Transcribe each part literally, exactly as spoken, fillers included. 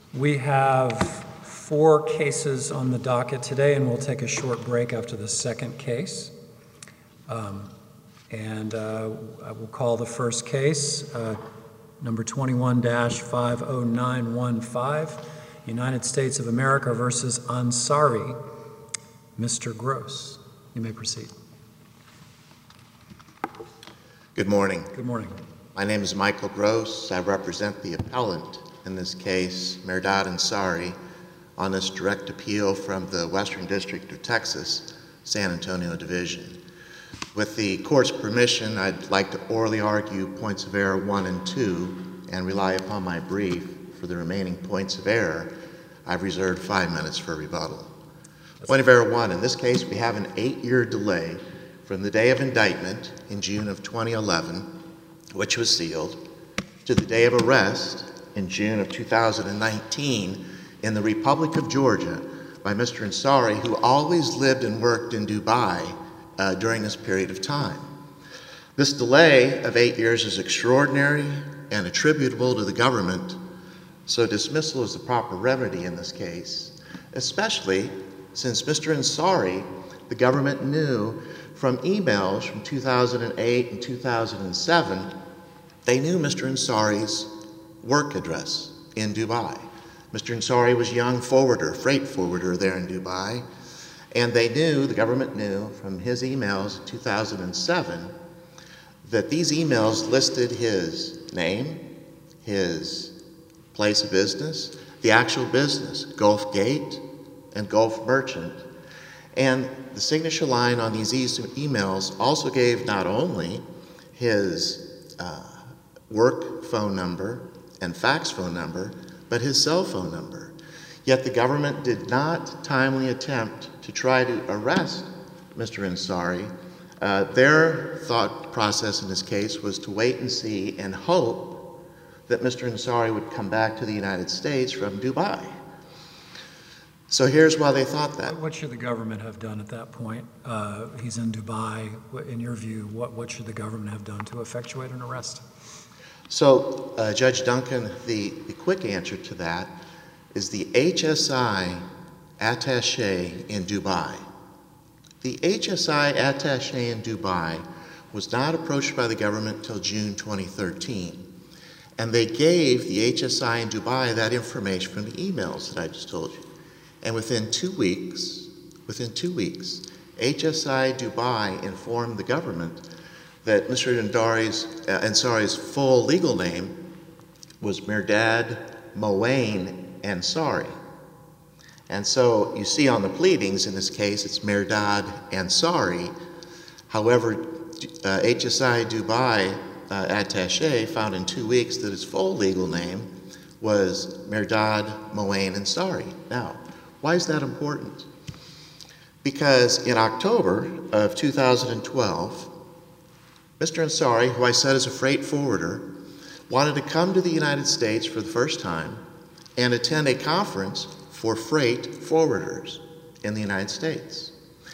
We have four cases on the docket today, and we'll take a short break after the second case. Um, and uh, I will call the first case, uh, number twenty-one dash five oh nine one five, United States of America versus Ansari. Mister Gross, you may proceed. Good morning. Good morning. My name is Michael Gross. I represent the appellant in this case, Mehrdad Ansari, on this direct appeal from the Western District of Texas, San Antonio Division. With the court's permission, I'd like to orally argue points of error one and two and rely upon my brief for the remaining points of error. I've reserved five minutes for rebuttal. Point of error one, in this case, we have an eight-year delay from the day of indictment in June of twenty eleven, which was sealed, to the day of arrest in June of two thousand nineteen in the Republic of Georgia by Mister Ansari, who always lived and worked in Dubai uh, during this period of time. This delay of eight years is extraordinary and attributable to the government, so dismissal is the proper remedy in this case, especially since Mister Ansari, the government knew from emails from two thousand eight and two thousand seven, they knew Mister Ansari's work address in Dubai. Mister Ansari was a young forwarder, freight forwarder there in Dubai, and they knew, the government knew from his emails in two thousand seven that these emails listed his name, his place of business, the actual business, Gulf Gate and Gulf Merchant. And the signature line on these emails also gave not only his uh, work phone number and fax phone number, but his cell phone number. Yet the government did not timely attempt to try to arrest Mister Ansari. Uh, their thought process in this case was to wait and see and hope that Mister Ansari would come back to the United States from Dubai. So here's why they thought that. What should the government have done at that point? Uh, he's in Dubai. In your view, what, what should the government have done to effectuate an arrest? So, uh, Judge Duncan, the, the quick answer to that is the H S I attaché in Dubai. The H S I attaché in Dubai was not approached by the government until June twenty thirteen. And they gave the H S I in Dubai that information from the emails that I just told you. And within two weeks, within two weeks, H S I Dubai informed the government that Mister Ansari's, uh, Ansari's full legal name was Mehrdad Moain Ansari. And so you see on the pleadings in this case, it's Mehrdad Ansari. However, uh, H S I Dubai uh, attaché found in two weeks that his full legal name was Mehrdad Moain Ansari. Now, why is that important? Because in October of two thousand twelve, Mister Ansari, who I said is a freight forwarder, wanted to come to the United States for the first time and attend a conference for freight forwarders in the United States.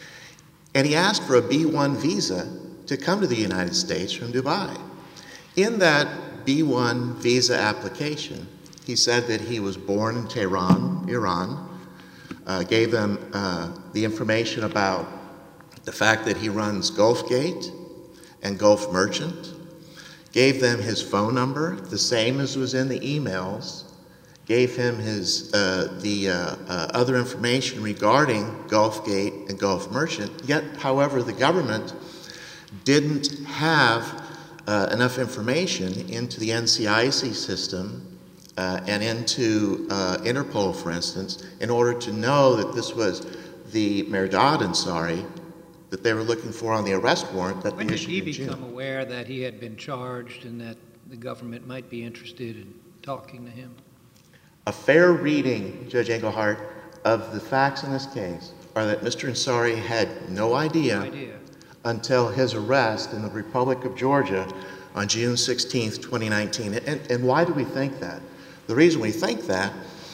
And he asked for a B one visa to come to the United States from Dubai. In that B one visa application, he said that he was born in Tehran, Iran, uh, gave them uh, the information about the fact that he runs Gulf Gate and Gulf Merchant, gave them his phone number, the same as was in the emails, gave him his uh, the uh, uh, other information regarding Gulf Gate and Gulf Merchant. Yet, however, the government didn't have uh, enough information into the N C I C system uh, and into uh, Interpol, for instance, in order to know that this was the Mehrdad Ansari that they were looking for on the arrest warrant that When they did issued he in June. become aware that he had been charged and that the government might be interested in talking to him? A fair reading, Judge Engelhardt, of the facts in this case are that Mister Ansari had no idea, No idea. until his arrest in the Republic of Georgia on June sixteenth, twenty nineteen. And, and why do we think that? The reason we think that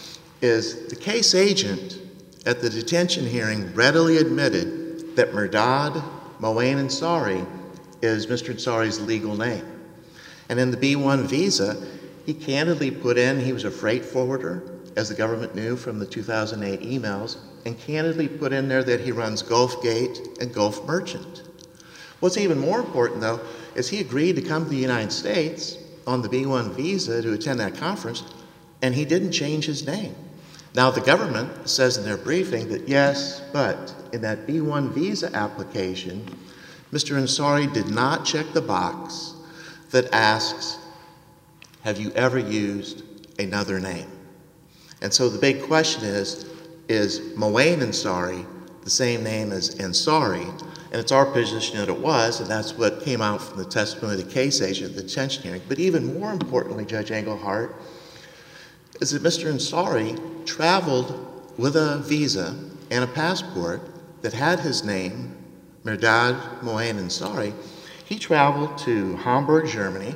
is the case agent at the detention hearing readily admitted that Mehrdad Moain Ansari is Mister Ansari's legal name. And in the B one visa, he candidly put in he was a freight forwarder as the government knew from the two thousand eight emails, and candidly put in there that he runs Gulf Gate and Gulf Merchant. What's even more important, though, is he agreed to come to the United States on the B one visa to attend that conference, and he didn't change his name. Now, the government says in their briefing that yes, but in that B one visa application, Mister Ansari did not check the box that asks, have you ever used another name? And so the big question is, is Moain Ansari the same name as Ansari? And it's our position that it was, and that's what came out from the testimony of the case agent at the detention hearing. But even more importantly, Judge Engelhardt, is that Mister Ansari traveled with a visa and a passport that had his name, Mehrdad Moain Ansari. He traveled to Hamburg, Germany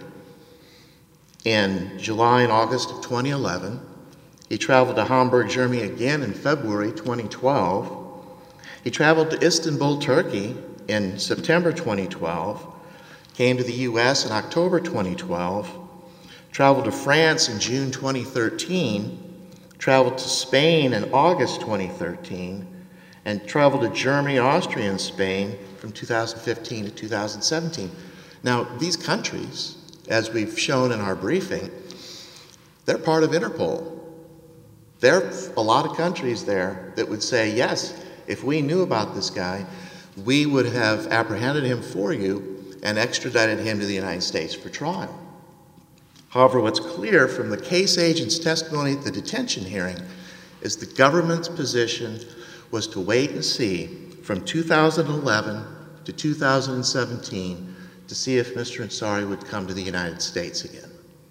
in July and August of twenty eleven. He traveled to Hamburg, Germany again in February twenty twelve. He traveled to Istanbul, Turkey in September twenty twelve, came to the U S in October twenty twelve, traveled to France in June twenty thirteen, traveled to Spain in August twenty thirteen, and traveled to Germany, Austria, and Spain from two thousand fifteen to two thousand seventeen. Now, these countries, as we've shown in our briefing, they're part of Interpol. There are a lot of countries there that would say, yes, if we knew about this guy, we would have apprehended him for you and extradited him to the United States for trial. However, what's clear from the case agent's testimony at the detention hearing is the government's position was to wait and see from two thousand eleven to two thousand seventeen to see if Mister Ansari would come to the United States again.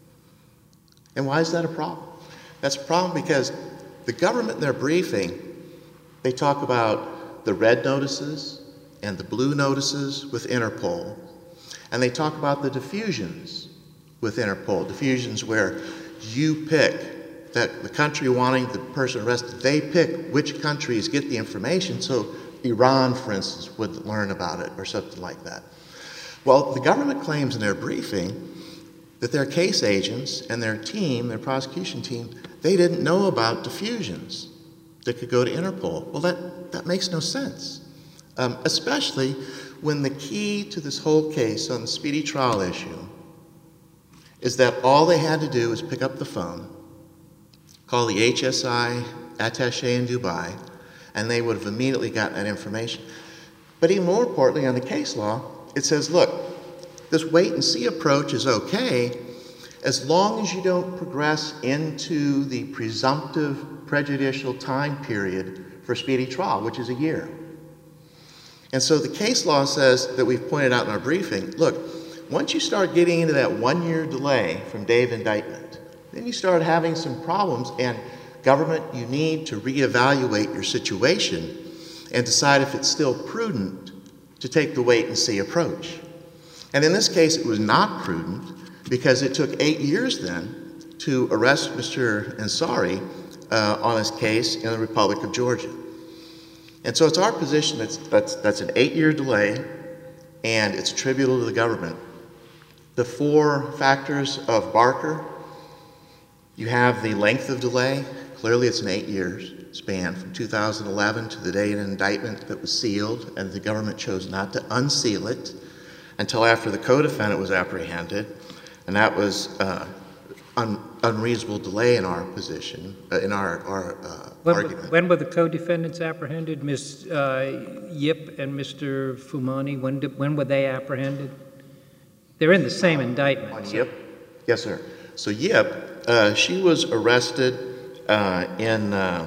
And why is that a problem? That's a problem because the government in their briefing, they talk about the red notices and the blue notices with Interpol, and they talk about the diffusions with Interpol, diffusions where you pick, that the country wanting the person arrested, they pick which countries get the information, so Iran, for instance, would learn about it or something like that. Well, the government claims in their briefing that their case agents and their team, their prosecution team, they didn't know about diffusions that could go to Interpol. Well, that, that makes no sense, um, especially when the key to this whole case on the speedy trial issue is that all they had to do was pick up the phone, call the H S I attaché in Dubai, and they would have immediately gotten that information. But even more importantly, on the case law, it says, look, this wait-and-see approach is okay as long as you don't progress into the presumptive prejudicial time period for speedy trial, which is a year. And so the case law says that we've pointed out in our briefing, look, once you start getting into that one-year delay from day of indictment, then you start having some problems, and government, you need to reevaluate your situation and decide if it's still prudent to take the wait-and-see approach. And in this case, it was not prudent because it took eight years then to arrest Mister Ansari uh, on his case in the Republic of Georgia. And so it's our position that's, that's, that's an eight-year delay, and it's attributable to the government. The four factors of Barker, you have the length of delay. Clearly, it's an eight-year span from two thousand eleven to the day of indictment that was sealed, and the government chose not to unseal it until after the co-defendant was apprehended, and that was uh, un unreasonable delay in our position, uh, in our, our uh, when, argument. When were the co-defendants apprehended, Miz Uh, Yip and Mister Fumani? When did, when were they apprehended? They're in the same indictment. On so. Yip? Yes, sir. So Yip, uh, she was arrested uh, in uh,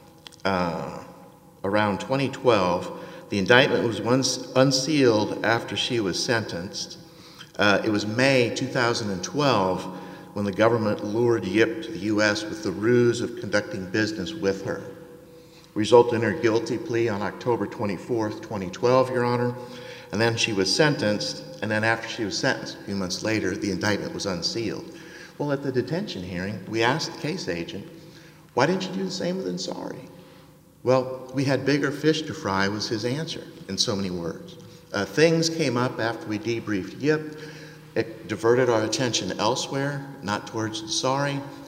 uh, around twenty twelve. The indictment was once unsealed after she was sentenced. Uh, it was May two thousand twelve when the government lured Yip to the U S with the ruse of conducting business with her. Resulted in her guilty plea on October twenty-fourth, twenty twelve, Your Honor, and then she was sentenced, and then after she was sentenced, a few months later, the indictment was unsealed. Well, at the detention hearing, we asked the case agent, why didn't you do the same with Ansari? Well, we had bigger fish to fry was his answer, in so many words. Uh, things came up after we debriefed Yip. It diverted our attention elsewhere, not towards Ansari,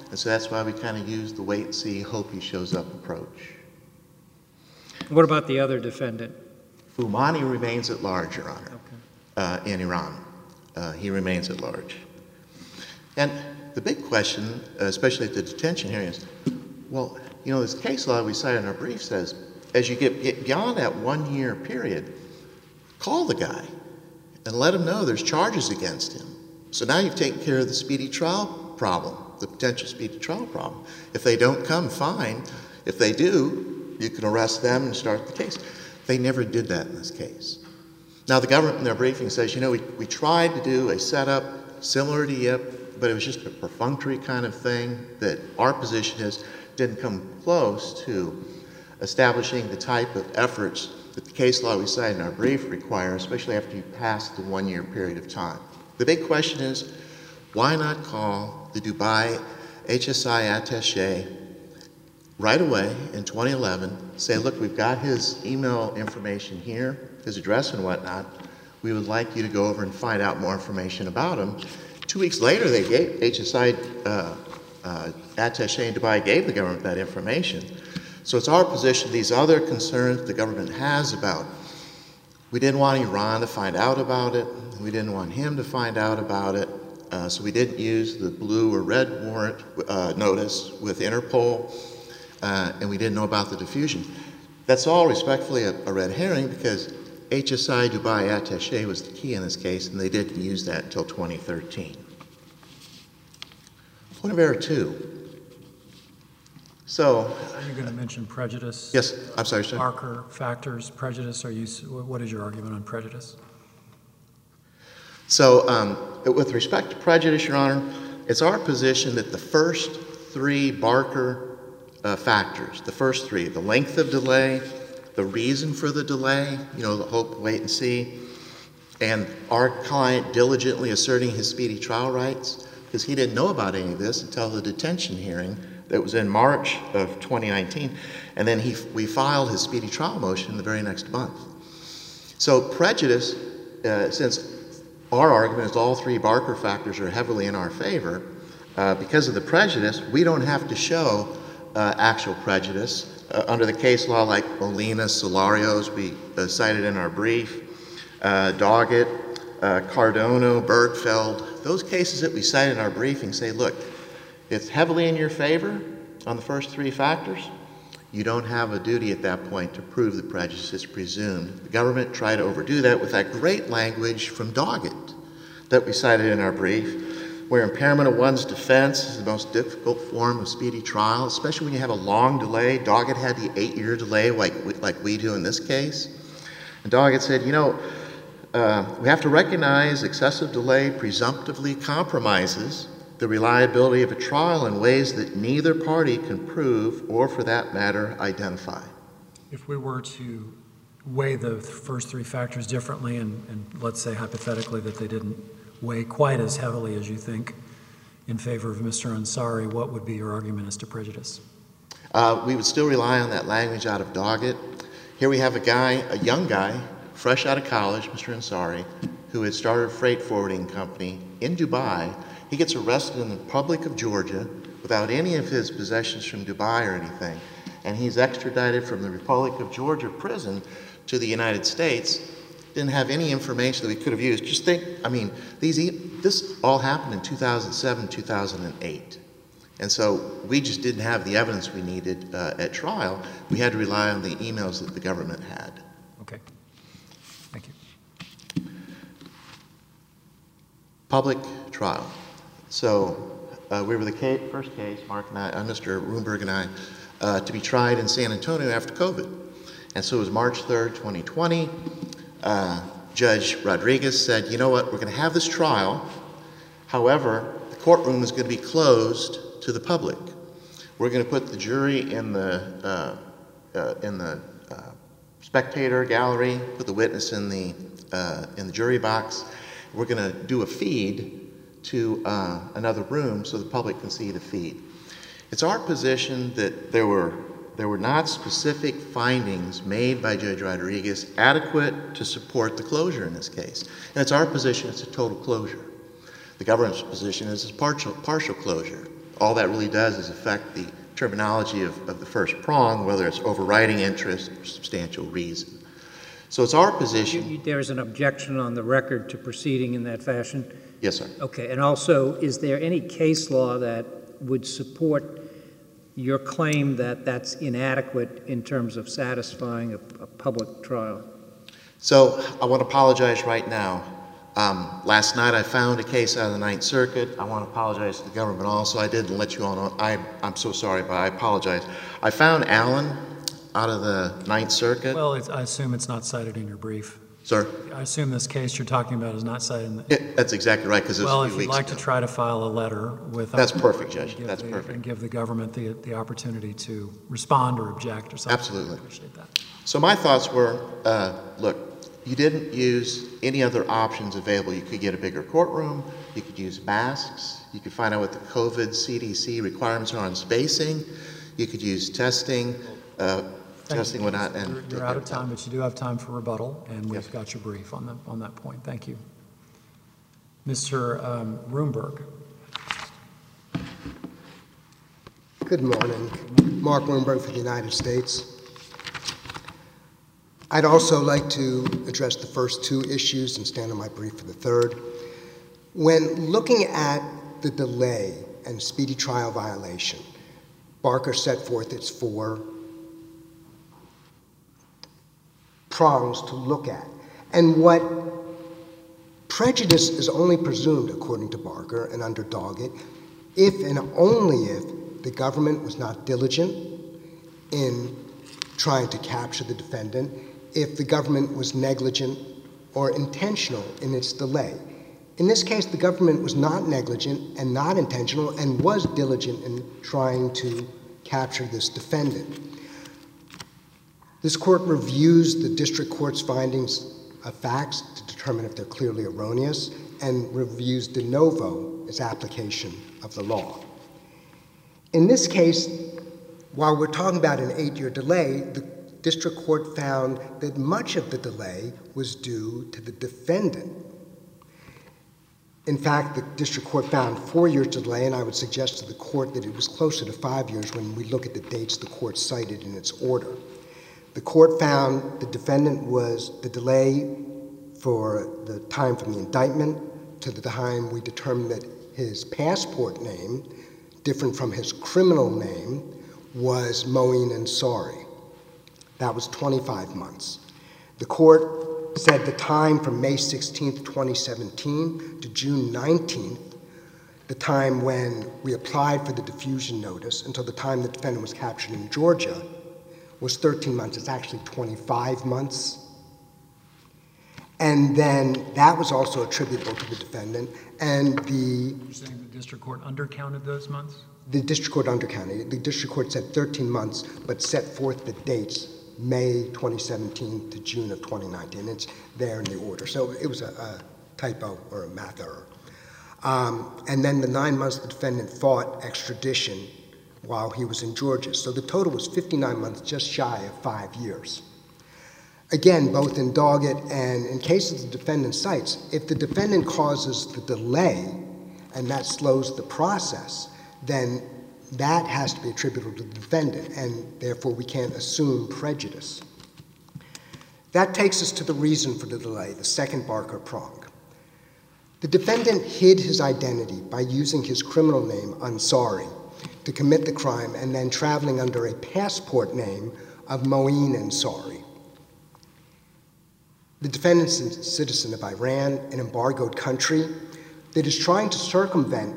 And so that's why we kind of use the wait and see, hope he shows up approach. What about the other defendant? Fumani remains at large, Your Honor, Okay. uh, in Iran. Uh, he remains at large. And the big question, uh, especially at the detention hearing, is, well, you know, this case law we cite in our brief says, as you get, get beyond that one-year period, call the guy and let him know there's charges against him. So now you've taken care of the speedy trial problem, the potential speedy trial problem. If they don't come, fine. If they do, you can arrest them and start the case. They never did that in this case. Now, the government in their briefing says, you know, we, we tried to do a setup similar to Yip, but it was just a perfunctory kind of thing that our position is didn't come close to establishing the type of efforts that the case law we cite in our brief requires, especially after you pass the one-year period of time. The big question is, why not call the Dubai H S I attaché right away in twenty eleven, say, look, we've got his email information here, his address and whatnot. We would like you to go over and find out more information about him. Two weeks later, they gave, H S I uh, uh, attaché in Dubai gave the government that information. So it's our position, these other concerns the government has about, we didn't want Iran to find out about it, we didn't want him to find out about it, uh, so we didn't use the blue or red warrant uh, notice with Interpol, uh, and we didn't know about the diffusion. That's all respectfully a, a red herring, because H S I Dubai attaché was the key in this case, and they didn't use that until twenty thirteen. Point of error two. So, Are you going to mention prejudice? yes, I'm sorry, sir. Barker factors, prejudice, are you, what is your argument on prejudice? So, um, with respect to prejudice, Your Honor, it's our position that the first three Barker uh, factors, the first three, the length of delay, the reason for the delay, you know, the hope, wait and see, and our client diligently asserting his speedy trial rights, because he didn't know about any of this until the detention hearing that was in March of twenty nineteen, and then he, we filed his speedy trial motion the very next month. So prejudice, uh, since our argument is all three Barker factors are heavily in our favor, uh, because of the prejudice, we don't have to show uh, actual prejudice. Uh, under the case law like Molina, Solarios, we uh, cited in our brief, uh, Doggett, uh, Cardono, Bergfeld, those cases that we cite in our briefing say, look, it's heavily in your favor on the first three factors. You don't have a duty at that point to prove the prejudice is presumed. The government tried to overdo that with that great language from Doggett that we cited in our brief, where impairment of one's defense is the most difficult form of speedy trial, especially when you have a long delay. Doggett had the eight-year delay like we, like we do in this case. And Doggett said, you know, uh, we have to recognize excessive delay presumptively compromises the reliability of a trial in ways that neither party can prove or, for that matter, identify. If we were to weigh the first three factors differently, and, and let's say hypothetically that they didn't weigh quite as heavily as you think in favor of Mister Ansari, what would be your argument as to prejudice? Uh, we would still rely on that language out of Doggett. Here we have a guy, a young guy, fresh out of college, Mister Ansari, who had started a freight forwarding company in Dubai. He gets arrested in the Republic of Georgia without any of his possessions from Dubai or anything, and he's extradited from the Republic of Georgia prison to the United States. Didn't have any information that we could have used. Just think, I mean, these this all happened in two thousand seven, two thousand eight. And so we just didn't have the evidence we needed uh, at trial. We had to rely on the emails that the government had. Okay. Thank you. Public trial. So uh, we were the case, first case, Mark and I, uh, Mister Roomberg and I, uh, to be tried in San Antonio after COVID. And so it was March third, twenty twenty. Uh, Judge Rodriguez said, you know what, we're going to have this trial. However, the courtroom is going to be closed to the public. We're going to put the jury in the, uh, uh, in the uh, spectator gallery, put the witness in the, uh, in the jury box. We're going to do a feed to uh, another room so the public can see the feed. It's our position that there were, there were not specific findings made by Judge Rodriguez adequate to support the closure in this case. And it's our position it's a total closure. The government's position is a partial, partial closure. all that really does is affect the terminology of, of the first prong, whether it's overriding interest or substantial reason. So it's our position. You- you- There is an objection on the record to proceeding in that fashion? Yes, sir. Okay, and also, is there any case law that would support your claim that that's inadequate in terms of satisfying a, a public trial? So I want to apologize right now. Um, last night I found a case out of the Ninth Circuit. I want to apologize to the government also. I didn't let you all know. I, I'm so sorry, but I apologize. I found Allen out of the Ninth Circuit. Well, it's, I assume it's not cited in your brief. Sir? I assume this case you're talking about is not cited in the... Yeah, that's exactly right, because it was Well, a if few you'd weeks like ago. to try to file a letter with... That's perfect, Judge. give That's the- perfect. And give the government the, the opportunity to respond or object or something. Absolutely. I appreciate that. So my thoughts were, uh, look, you didn't use any other options available. You could get a bigger courtroom, you could use masks, you could find out what the COVID C D C requirements are on spacing, you could use testing, uh, Thank testing you. whatnot. And You're, you're out of time, but you do have time for rebuttal, and we've Yes. got your brief on, the, on that point. Thank you. Mister Um, Roomberg. Good morning. Mark Roomberg for the United States. I'd also like to address the first two issues and stand on my brief for the third. When looking at the delay and speedy trial violation, Barker set forth its four prongs to look at. And what prejudice is only presumed, according to Barker and under Doggett, if and only if the government was not diligent in trying to capture the defendant, if the government was negligent or intentional in its delay. In this case, the government was not negligent and not intentional and was diligent in trying to capture this defendant. This court reviews the district court's findings of facts to determine if they're clearly erroneous and reviews de novo its application of the law. In this case, while we're talking about an eight-year delay, the district court found that much of the delay was due to the defendant. In fact, the district court found four years delay, and I would suggest to the court that it was closer to five years when we look at the dates the court cited in its order. The court found the defendant was the delay for the time from the indictment to the time we determined that his passport name, different from his criminal name, was Moeen Ansari. That was twenty-five months. The court said the time from May sixteenth, twenty seventeen to June nineteenth, the time when we applied for the diffusion notice until the time the defendant was captured in Georgia, was thirteen months. It's actually twenty-five months. And then that was also attributable to the defendant, and the You're saying the district court undercounted those months? The district court undercounted. The district court said thirteen months, but set forth the dates, May twenty seventeen to June of twenty nineteen. It's there in the order. So it was a, a typo or a math error. Um, and then the nine months the defendant fought extradition while he was in Georgia. So the total was fifty-nine months, just shy of five years. Again, both in Doggett and in cases the defendant cites, if the defendant causes the delay and that slows the process, then that has to be attributable to the defendant, and therefore we can't assume prejudice. That takes us to the reason for the delay, the second Barker prong. The defendant hid his identity by using his criminal name, Ansari, to commit the crime and then traveling under a passport name of Moeen Ansari. The defendant's a citizen of Iran, an embargoed country that is trying to circumvent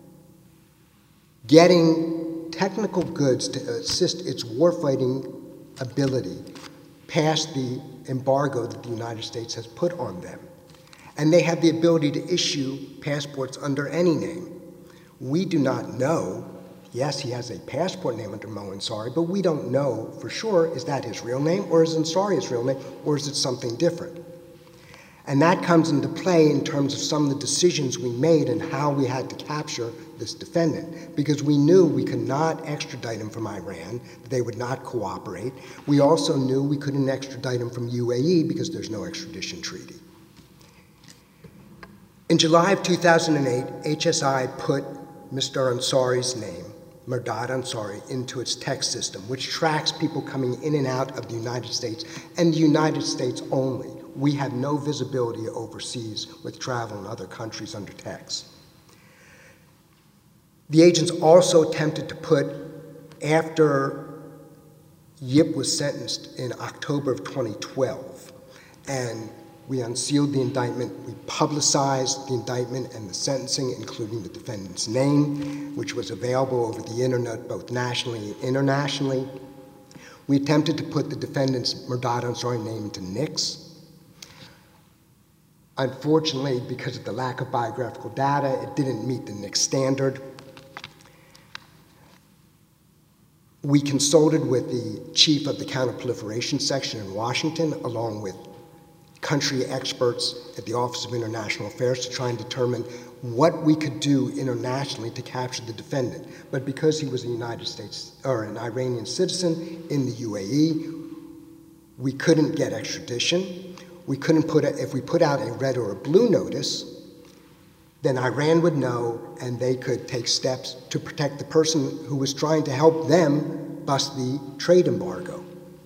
getting technical goods to assist its warfighting ability past the embargo that the United States has put on them. And they have the ability to issue passports under any name. We do not know. Yes, he has a passport name under Mo Ansari, but we don't know for sure, is that his real name, or is Ansari his real name, or is it something different? And that comes into play in terms of some of the decisions we made and how we had to capture this defendant, because we knew we could not extradite him from Iran, they would not cooperate. We also knew we couldn't extradite him from U A E because there's no extradition treaty. In July of two thousand eight, H S I put Mister Ansari's name, Mehrdad Ansari, into its text system, which tracks people coming in and out of the United States, and the United States only. We have no visibility overseas with travel in other countries under text. The agents also attempted to put, after Yip was sentenced in October of twenty twelve, and we unsealed the indictment, we publicized the indictment and the sentencing, including the defendant's name, which was available over the internet both nationally and internationally. We attempted to put the defendant's Mehrdad Ansari name into N I C S. Unfortunately, because of the lack of biographical data, it didn't meet the N I C S standard. We consulted with the chief of the counterproliferation section in Washington, along with country experts at the Office of International Affairs, to try and determine what we could do internationally to capture the defendant. But because he was a United States or an Iranian citizen in the U A E, we couldn't get extradition. We couldn't put a, if we put out a red or a blue notice, then Iran would know and they could take steps to protect the person who was trying to help them bust the trade embargo.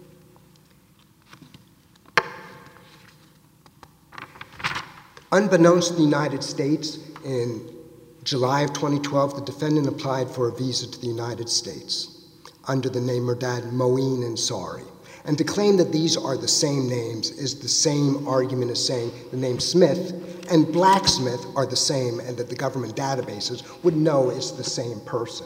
Unbeknownst to the United States, in July of twenty twelve, the defendant applied for a visa to the United States under the name Mehrdad Moeen Ansari. And to claim that these are the same names is the same argument as saying the name Smith and Blacksmith are the same and that the government databases would know it's the same person.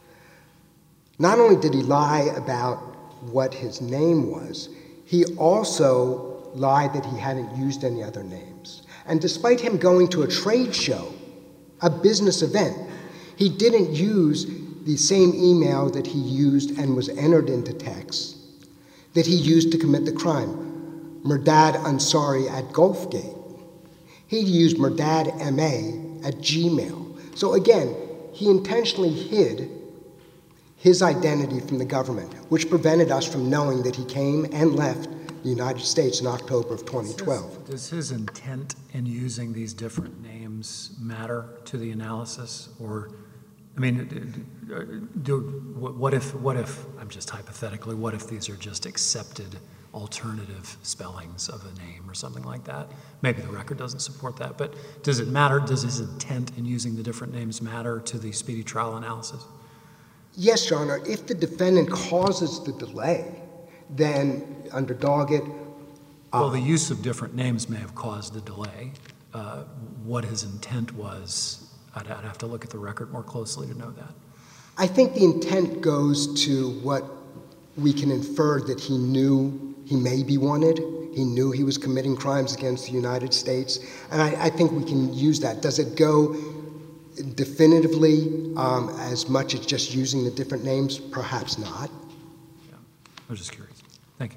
Not only did he lie about what his name was, he also lied that he hadn't used any other names. And despite him going to a trade show, a business event, he didn't use the same email that he used and was entered into text that he used to commit the crime, Mehrdad Ansari at Gulfgate. He used Mehrdad M A at Gmail. So again, he intentionally hid his identity from the government, which prevented us from knowing that he came and left the United States in October of twenty twelve. Does his intent in using these different names matter to the analysis? Or, I mean, do, what if, what if, I'm just hypothetically, what if these are just accepted alternative spellings of a name or something like that? Maybe the record doesn't support that, but does it matter? Does his intent in using the different names matter to the speedy trial analysis? Yes, Your Honor. If the defendant causes the delay, then under Doggett... Uh, well, the use of different names may have caused the delay. Uh, what his intent was, I'd, I'd have to look at the record more closely to know that. I think the intent goes to what we can infer that he knew he may be wanted. He knew he was committing crimes against the United States. And I, I think we can use that. Does it go definitively um, as much as just using the different names? Perhaps not. Yeah, I was just curious. Thank you.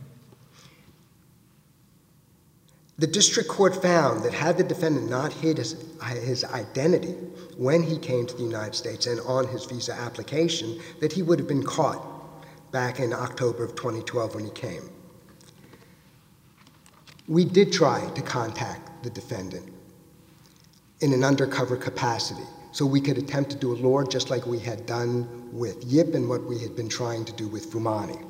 The district court found that had the defendant not hid his, his identity when he came to the United States and on his visa application, that he would have been caught back in October of twenty twelve when he came. We did try to contact the defendant in an undercover capacity so we could attempt to do a lure just like we had done with Yip and what we had been trying to do with Fumani.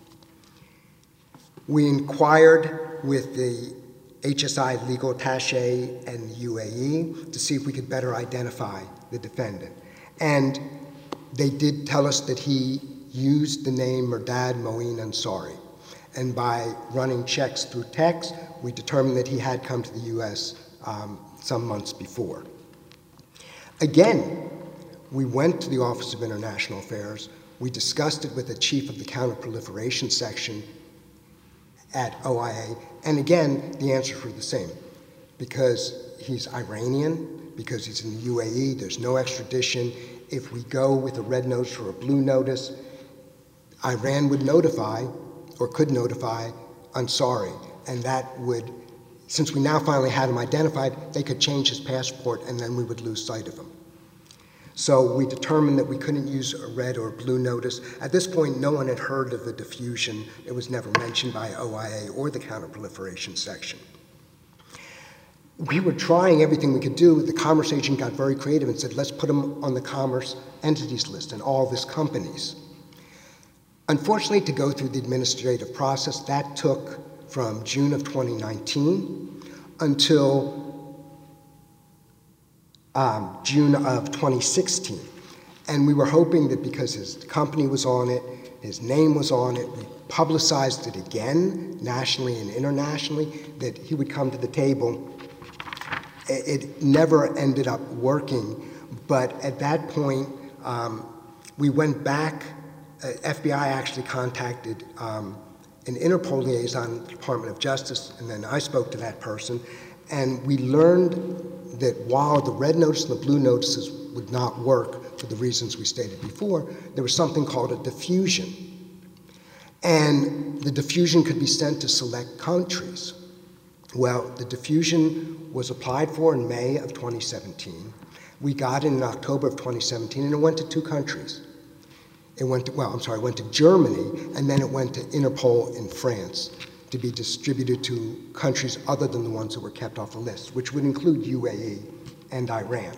We inquired with the H S I legal attaché and the U A E to see if we could better identify the defendant. And they did tell us that he used the name Mehrdad Moeen Ansari. And by running checks through text, we determined that he had come to the U S um, some months before. Again, we went to the Office of International Affairs. We discussed it with the chief of the counterproliferation section at O I A, and again, the answers were the same. Because he's Iranian, because he's in the U A E, there's no extradition. If we go with a red notice or a blue notice, Iran would notify, or could notify, Ansari, and that would, since we now finally had him identified, they could change his passport and then we would lose sight of him. So we determined that we couldn't use a red or a blue notice. At this point, no one had heard of the diffusion. It was never mentioned by O I A or the counterproliferation section. we were trying everything we could do. The Commerce agent got very creative and said, let's put them on the Commerce entities list and all these companies. Unfortunately, to go through the administrative process, that took from June of twenty nineteen until um, June of twenty sixteen. And we were hoping that because his company was on it, his name was on it, we publicized it again, nationally and internationally, that he would come to the table. It never ended up working, but at that point, um, we went back. Uh, F B I actually contacted um, an Interpol liaison at the Department of Justice, and then I spoke to that person, and we learned that while the red notice and the blue notices would not work for the reasons we stated before, there was something called a diffusion. And the diffusion could be sent to select countries. Well, the diffusion was applied for in May of twenty seventeen. We got it in October of twenty seventeen, and it went to two countries. It went to, well, I'm sorry, it went to Germany, and then it went to Interpol in France to be distributed to countries other than the ones that were kept off the list, which would include U A E and Iran.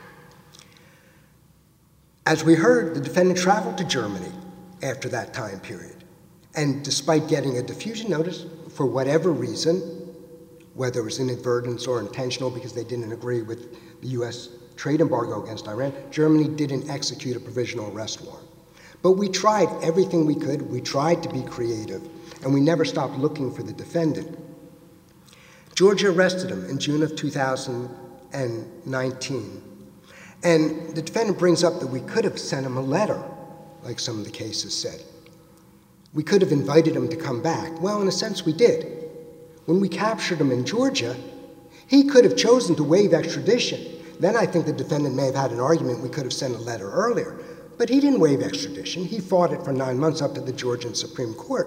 As we heard, the defendant traveled to Germany after that time period. And despite getting a diffusion notice, for whatever reason, whether it was inadvertence or intentional because they didn't agree with the U S trade embargo against Iran, Germany didn't execute a provisional arrest warrant. But we tried everything we could. We tried to be creative, and we never stopped looking for the defendant. Georgia arrested him in June of two thousand nineteen. And the defendant brings up that we could have sent him a letter, like some of the cases said. We could have invited him to come back. Well, in a sense, we did. When we captured him in Georgia, he could have chosen to waive extradition. Then I think the defendant may have had an argument we could have sent a letter earlier. But he didn't waive extradition. He fought it for nine months up to the Georgian Supreme Court.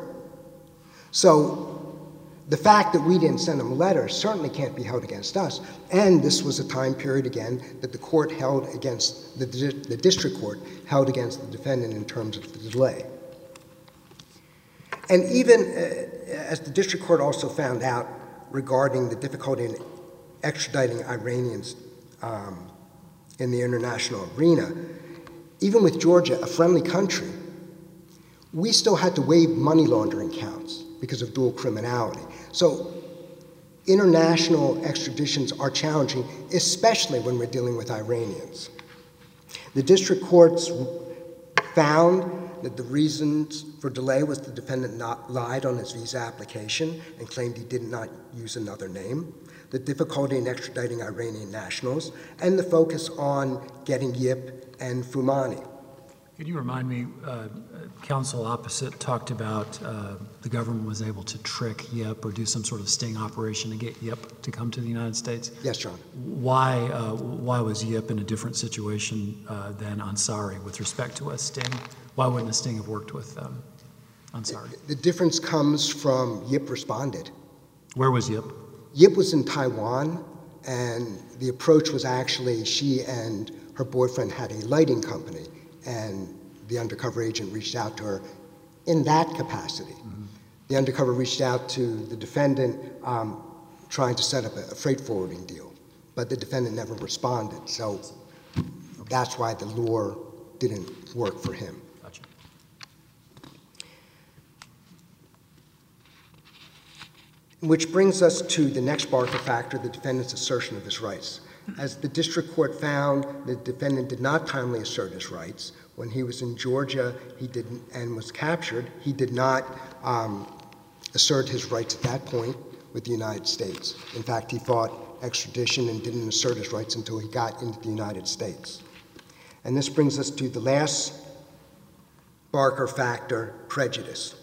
So the fact that we didn't send him a letter certainly can't be held against us. And this was a time period, again, that the court held against, the, the district court held against the defendant in terms of the delay. And even uh, as the district court also found out regarding the difficulty in extraditing Iranians um, in the international arena, even with Georgia, a friendly country, we still had to waive money laundering counts because of dual criminality. So international extraditions are challenging, especially when we're dealing with Iranians. The district courts found that the reasons for delay was the defendant not lied on his visa application and claimed he did not use another name, the difficulty in extraditing Iranian nationals, and the focus on getting Yip and Fumani. Could you remind me, uh, counsel opposite talked about uh, the government was able to trick Yip or do some sort of sting operation to get Yip to come to the United States? Yes, John. Why, uh, why was Yip in a different situation uh, than Ansari with respect to a sting? Why wouldn't a sting have worked with um, Ansari? The difference comes from Yip responded. Where was Yip? Yip was in Taiwan, and the approach was actually she and her boyfriend had a lighting company, and the undercover agent reached out to her in that capacity. Mm-hmm. The undercover reached out to the defendant um, trying to set up a, a freight forwarding deal, but the defendant never responded, so okay. That's why the lure didn't work for him. Gotcha. Which brings us to the next Barker factor, the defendant's assertion of his rights. As the district court found, the defendant did not timely assert his rights. When he was in Georgia he didn't, and was captured, he did not um, assert his rights at that point with the United States. In fact, he fought extradition and didn't assert his rights until he got into the United States. And this brings us to the last Barker factor, prejudice.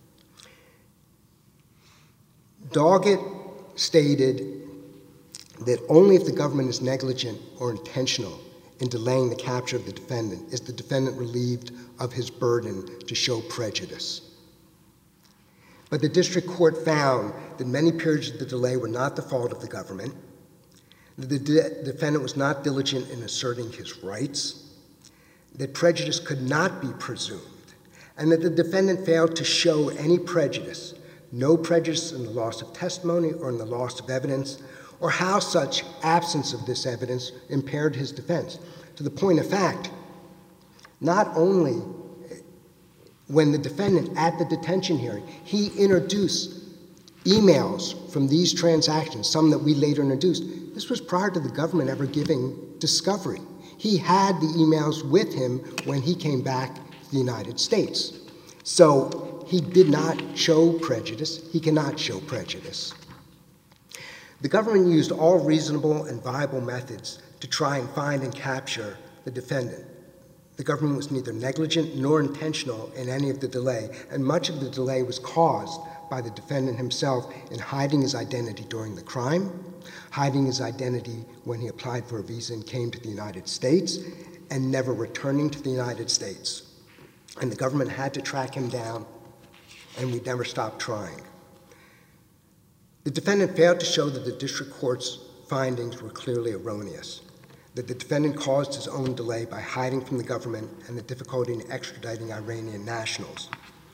Doggett stated that only if the government is negligent or intentional in delaying the capture of the defendant is the defendant relieved of his burden to show prejudice. But the district court found that many periods of the delay were not the fault of the government, that the de- defendant was not diligent in asserting his rights, that prejudice could not be presumed, and that the defendant failed to show any prejudice, no prejudice in the loss of testimony or in the loss of evidence, or how such absence of this evidence impaired his defense. To the point of fact, not only when the defendant at the detention hearing, he introduced emails from these transactions, some that we later introduced. This was prior to the government ever giving discovery. He had the emails with him when he came back to the United States. So he did not show prejudice. He cannot show prejudice. The government used all reasonable and viable methods to try and find and capture the defendant. The government was neither negligent nor intentional in any of the delay, and much of the delay was caused by the defendant himself in hiding his identity during the crime, hiding his identity when he applied for a visa and came to the United States, and never returning to the United States. And the government had to track him down, and we never stopped trying. The defendant failed to show that the district court's findings were clearly erroneous, that the defendant caused his own delay by hiding from the government and the difficulty in extraditing Iranian nationals,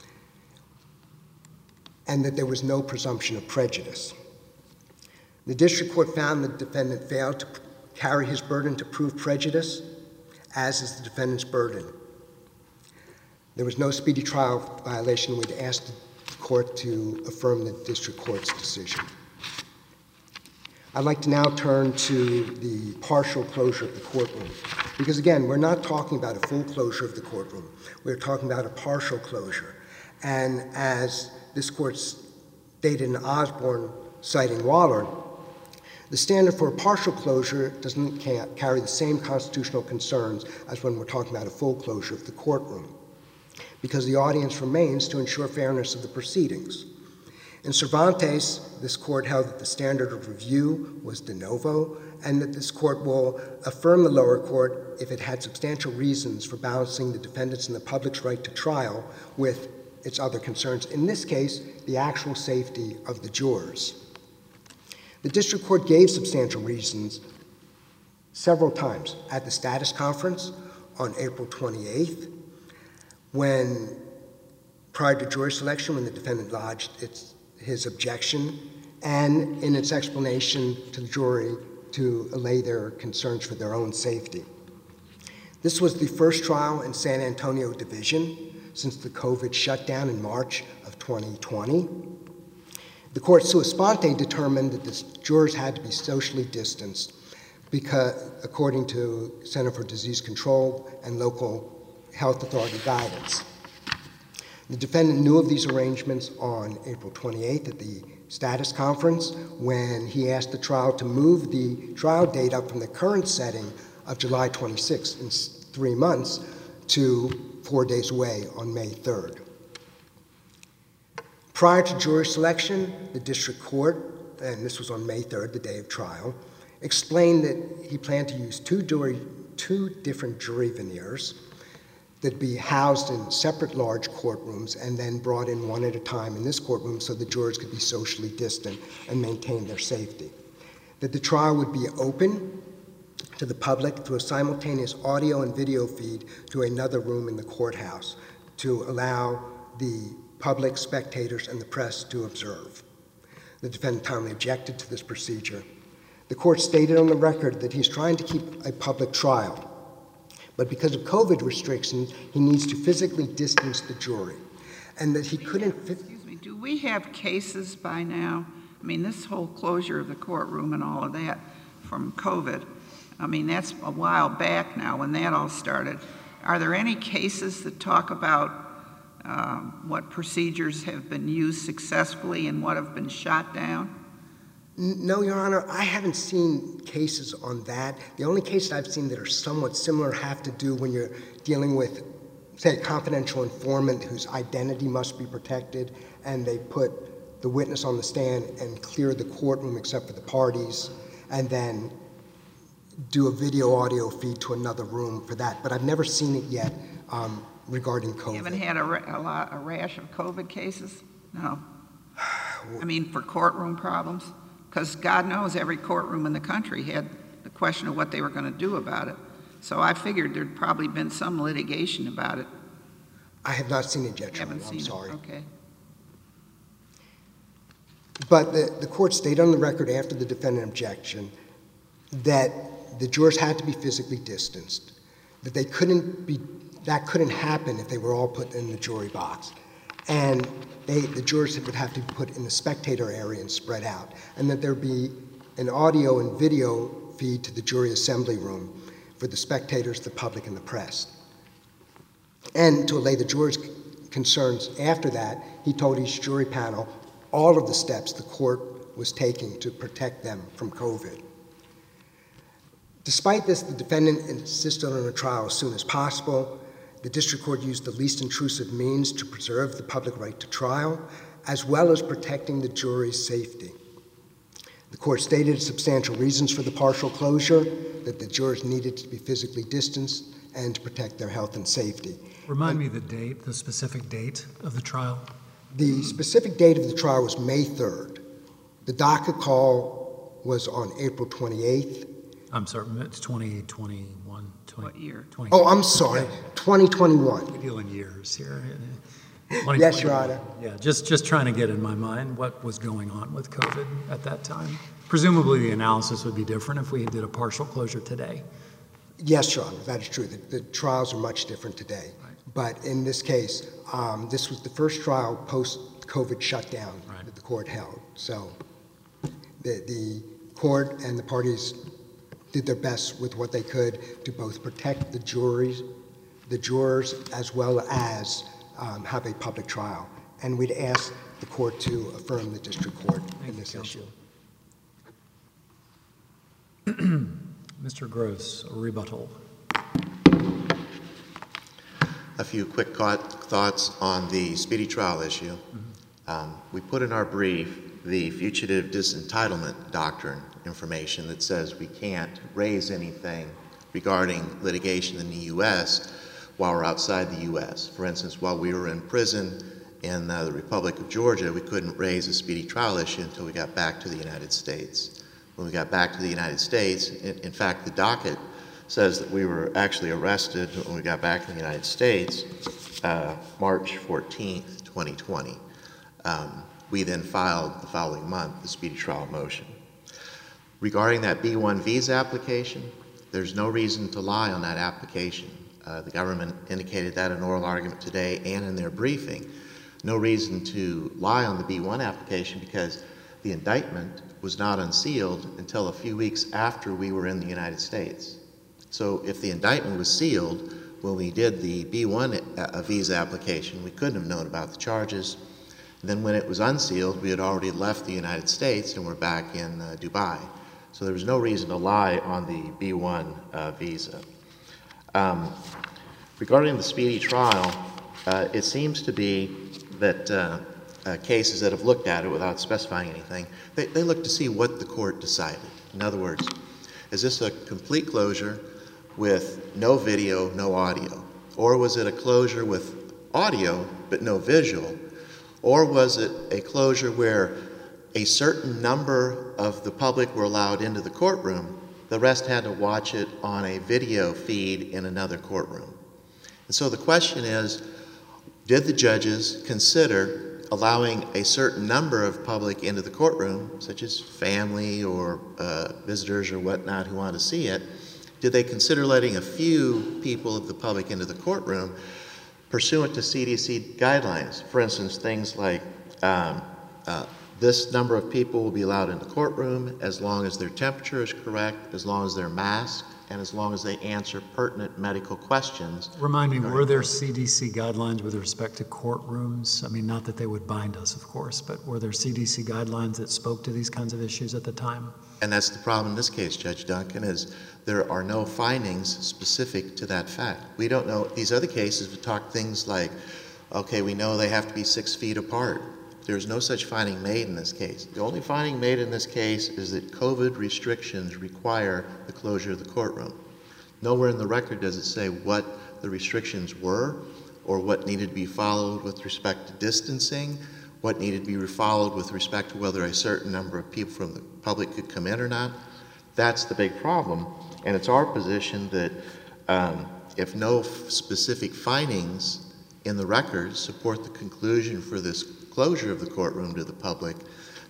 and that there was no presumption of prejudice. The district court found the defendant failed to carry his burden to prove prejudice, as is the defendant's burden. There was no speedy trial violation. We'd ask the court to affirm the district court's decision. I'd like to now turn to the partial closure of the courtroom, because again, we're not talking about a full closure of the courtroom. We're talking about a partial closure. And as this court stated in Osborne, citing Waller, the standard for a partial closure doesn't carry the same constitutional concerns as when we're talking about a full closure of the courtroom, because the audience remains to ensure fairness of the proceedings. In Cervantes, this court held that the standard of review was de novo, and that this court will affirm the lower court if it had substantial reasons for balancing the defendant's and the public's right to trial with its other concerns, in this case, the actual safety of the jurors. The district court gave substantial reasons several times at the status conference on April twenty-eighth, when, prior to jury selection, when the defendant lodged its, his objection, and in its explanation to the jury to allay their concerns for their own safety. This was the first trial in San Antonio Division since the COVID shutdown in March of twenty twenty. The court sua sponte determined that the jurors had to be socially distanced because, according to Center for Disease Control and local health authority guidance. The defendant knew of these arrangements on April twenty-eighth at the status conference when he asked the trial to move the trial date up from the current setting of July twenty-sixth in three months to four days away on May third. Prior to jury selection, the district court, and this was on May third, the day of trial, explained that he planned to use two, jury, two different jury veneers that be housed in separate large courtrooms and then brought in one at a time in this courtroom so the jurors could be socially distant and maintain their safety. That the trial would be open to the public through a simultaneous audio and video feed to another room in the courthouse to allow the public, spectators, and the press to observe. The defendant timely objected to this procedure. The court stated on the record that he's trying to keep a public trial, but because of COVID restrictions, he needs to physically distance the jury, and that he couldn't... Excuse me, do we have cases by now? I mean, this whole closure of the courtroom and all of that from COVID, I mean, that's a while back now when that all started. Are there any cases that talk about uh, what procedures have been used successfully and what have been shot down? No, Your Honor, I haven't seen cases on that. The only cases I've seen that are somewhat similar have to do when you're dealing with, say, a confidential informant whose identity must be protected, and they put the witness on the stand and clear the courtroom except for the parties, and then do a video audio feed to another room for that. But I've never seen it yet um, regarding COVID. You haven't had a, a, lot, a rash of COVID cases? No. I mean, for courtroom problems? Because God knows every courtroom in the country had the question of what they were going to do about it. So I figured there'd probably been some litigation about it. I have not seen it yet, Your Haven't Honor. seen I'm sorry. It. Okay. But the, the court stated on the record after the defendant objection that the jurors had to be physically distanced, that they couldn't be, that couldn't happen if they were all put in the jury box. And they, the jurors would have to be put in the spectator area and spread out, and that there'd be an audio and video feed to the jury assembly room for the spectators, the public, and the press. And to allay the jurors' concerns after that, he told each jury panel all of the steps the court was taking to protect them from COVID. Despite this, the defendant insisted on a trial as soon as possible. The district court used the least intrusive means to preserve the public right to trial, as well as protecting the jury's safety. The court stated substantial reasons for the partial closure, that the jurors needed to be physically distanced and to protect their health and safety. Remind me the date, the specific date of the trial. The specific date of the trial was May third. The docket call was on April twenty-eighth. I'm sorry, it's twenty twenty-one. twenty, What year? twenty, Oh, I'm sorry, twenty twenty-one. we deal in years here. Yes, Your Honor. Yeah, just, just trying to get in my mind what was going on with COVID at that time. Presumably the analysis would be different if we did a partial closure today. Yes, Your Honor, that is true. The, the trials are much different today. Right. But in this case, um, this was the first trial post-COVID shutdown Right. that the court held. So the, the court and the parties did their best with what they could to both protect the juries, the jurors, as well as um, have a public trial. And we'd ask the court to affirm the district court in this issue. Mister Gross, a rebuttal. A few quick thoughts on the speedy trial issue. Mm-hmm. um, we put in our brief the fugitive disentitlement doctrine information that says we can't raise anything regarding litigation in the U S while we're outside the U S. For instance, while we were in prison in uh, the Republic of Georgia, we couldn't raise a speedy trial issue until we got back to the United States. When we got back to the United States, in, in fact, the docket says that we were actually arrested when we got back to the United States, uh, March fourteenth, twenty twenty. Um, we then filed the following month the speedy trial motion. Regarding that B one visa application, there's no reason to lie on that application. Uh, the government indicated that in oral argument today and in their briefing. No reason to lie on the B one application because the indictment was not unsealed until a few weeks after we were in the United States. So if the indictment was sealed when we did the B one uh, visa application, we couldn't have known about the charges. And then when it was unsealed, we had already left the United States and we're back in uh, Dubai. So there was no reason to lie on the B one uh, visa. Um, regarding the speedy trial, uh, it seems to be that uh, uh, cases that have looked at it without specifying anything, they, they look to see what the court decided. In other words, is this a complete closure with no video, no audio? Or was it a closure with audio but no visual? Or was it a closure where a certain number of the public were allowed into the courtroom, the rest had to watch it on a video feed in another courtroom? And so the question is, did the judges consider allowing a certain number of public into the courtroom, such as family or uh, visitors or whatnot who want to see it? Did they consider letting a few people of the public into the courtroom pursuant to C D C guidelines? For instance, things like um, uh, this number of people will be allowed in the courtroom as long as their temperature is correct, as long as they're masked, and as long as they answer pertinent medical questions. Remind me, were there C D C guidelines with respect to courtrooms? I mean, not that they would bind us, of course, but were there C D C guidelines that spoke to these kinds of issues at the time? And that's the problem in this case, Judge Duncan, is there are no findings specific to that fact. We don't know. These other cases would talk things like, okay, we know they have to be six feet apart. There's no such finding made in this case. The only finding made in this case is that COVID restrictions require the closure of the courtroom. Nowhere in the record does it say what the restrictions were or what needed to be followed with respect to distancing, what needed to be followed with respect to whether a certain number of people from the public could come in or not. That's the big problem. And it's our position that um, if no f- specific findings in the record support the conclusion for this closure of the courtroom to the public,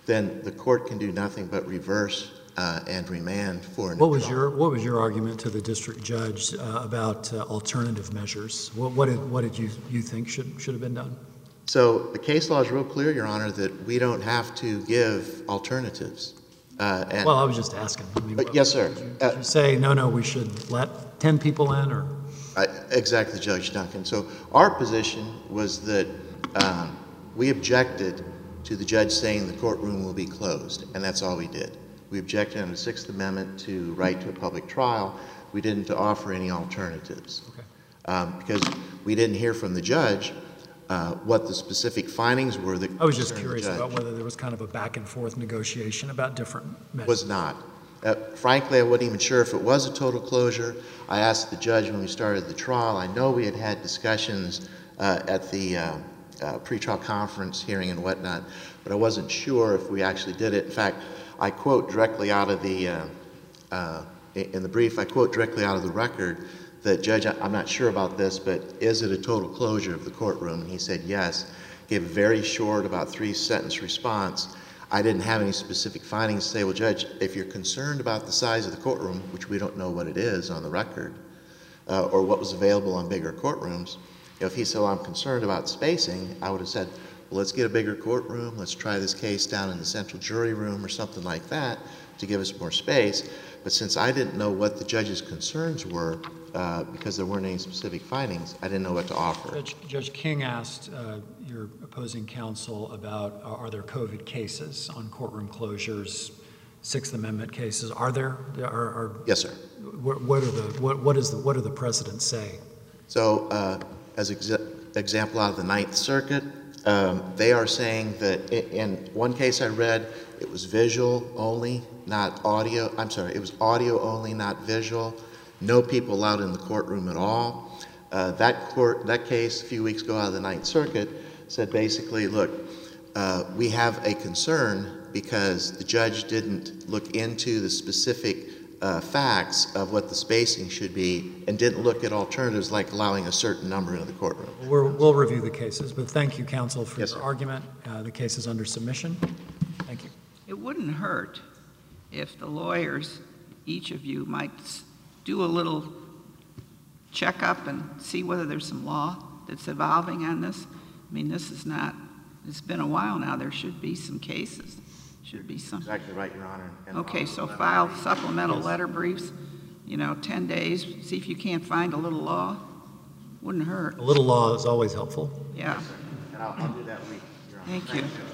then the court can do nothing but reverse uh, and remand for an What was trial. your What was your argument to the district judge uh, about uh, alternative measures? What, what did What did you you think should should have been done? So the case law is real clear, Your Honor, that we don't have to give alternatives. Uh, and, Well, I was just asking. I mean, Uh, what- yes, sir. Did you, Uh, did you say no, no, we should let ten people in, or Uh, exactly, Judge Duncan. So our position was that um, we objected to the judge saying the courtroom will be closed, and that's all we did. We objected under the Sixth Amendment to right to a public trial. We didn't offer any alternatives. Okay. Um, because we didn't hear from the judge uh, what the specific findings were that I was just concerned the curious about judge. whether there was kind of a back and forth negotiation about different measures. Was not. Uh, frankly, I wasn't even sure if it was a total closure. I asked the judge when we started the trial. I know we had had discussions uh, at the uh, uh, pretrial conference hearing and whatnot, but I wasn't sure if we actually did it. In fact, I quote directly out of the, uh, uh, in the brief, I quote directly out of the record that, Judge, I'm not sure about this, but is it a total closure of the courtroom? And he said yes. Gave a very short, about three-sentence response. I didn't have any specific findings to say, well, Judge, if you're concerned about the size of the courtroom, which we don't know what it is on the record, uh, or what was available on bigger courtrooms, you know, if he said, well, I'm concerned about spacing, I would have said, well, let's get a bigger courtroom, let's try this case down in the central jury room or something like that to give us more space. But since I didn't know what the judge's concerns were, uh, because there weren't any specific findings, I didn't know what to offer. Judge, Judge King asked uh, your opposing counsel about uh, are there COVID cases on courtroom closures, Sixth Amendment cases? Are there? Are, are Yes, sir. what, what are the what, what is the what do the precedents say? So, uh, as exa example out of the Ninth Circuit, um, they are saying that in, in one case I read, it was visual only, not audio. I'm sorry, it was audio only, not visual. No people allowed in the courtroom at all. Uh, that court, that case a few weeks ago out of the Ninth Circuit said basically, look, uh, we have a concern because the judge didn't look into the specific uh, facts of what the spacing should be and didn't look at alternatives like allowing a certain number into the courtroom. We're, we'll review the cases, but thank you, counsel, for Yes, your sir. argument. Uh, the case is under submission. Thank you. It wouldn't hurt if the lawyers, each of you, might s- do a little checkup and see whether there's some law that's evolving on this. I mean, this is not, it's been a while now. There should be some cases. Should be some. Exactly right, Your Honor. And Okay, so file supplemental letter briefs, you know, ten days, see if you can't find a little law. Wouldn't hurt. A little law is always helpful. Yeah, And I'll, I'll do that week, Your Honor. thank you.